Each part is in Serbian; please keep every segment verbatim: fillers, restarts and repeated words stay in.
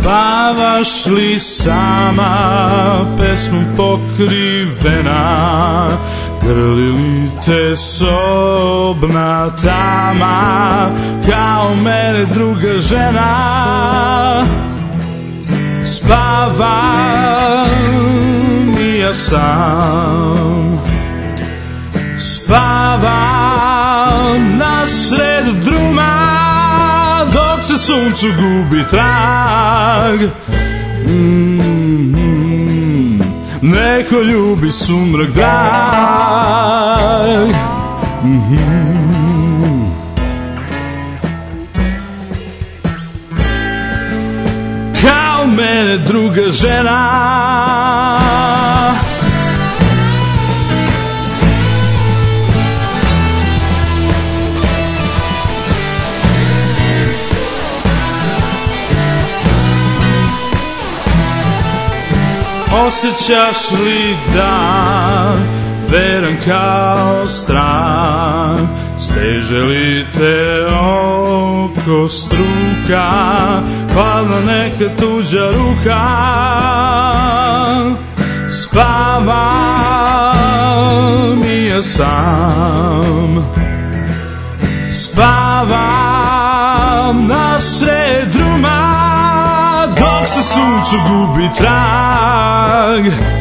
Spavaš li sama, pesmom pokrivena, grli li te sobna tama, kao mene druga žena? Spavam i ja sam, spavam na sred druma, dok se suncu gubi trag. Mm-hmm. Neko ljubi sumrak drag. Mm-hmm. Kao mene druga žena. Osjećaš li da veran kao strah, steže li te oko struka, hladna neka tuđa ruka? Spavam i ja sam, spavam na sred druma, dok se suncu gubi trag.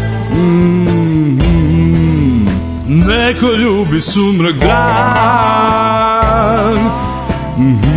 Mm-hmm. Neko ljubi sumrak drag. Mm-hmm.